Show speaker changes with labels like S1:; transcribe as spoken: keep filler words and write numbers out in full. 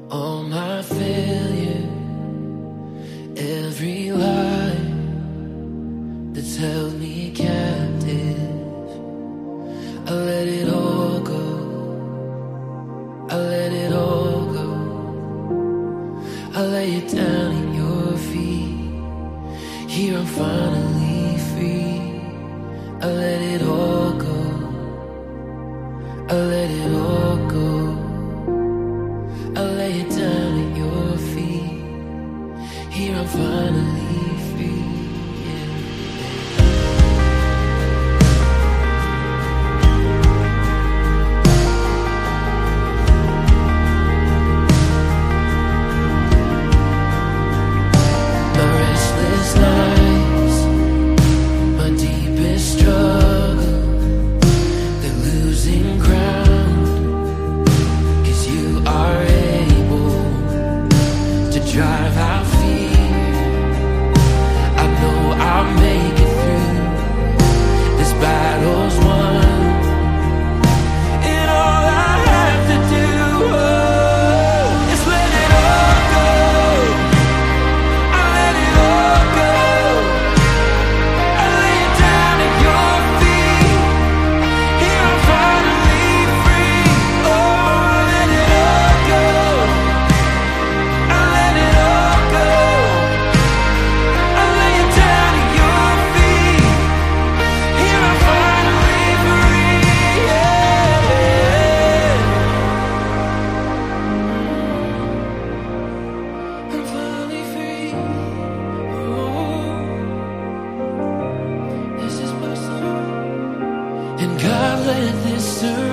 S1: All my failure, every lie that's held me captive, I let it all go. I let it all go. I lay it down at your feet. Here I'm finally free. I let it all go. I let it all go. I lay it down at your feet. Here I'm finally free. My restless nights, my deepest struggle, they're losing ground. 'Cause you are able to drive out fear. I know I'll make it through. This battle's won, and all I have to do oh, is let it all go. I let it all go. I lay it down at your feet. Here I'm finally free. Oh, I let it all go. I let it all go. I lay it down at your feet. Here I'm finally free. Yeah. I'm finally free. Oh, this is my song. And God, let this surrender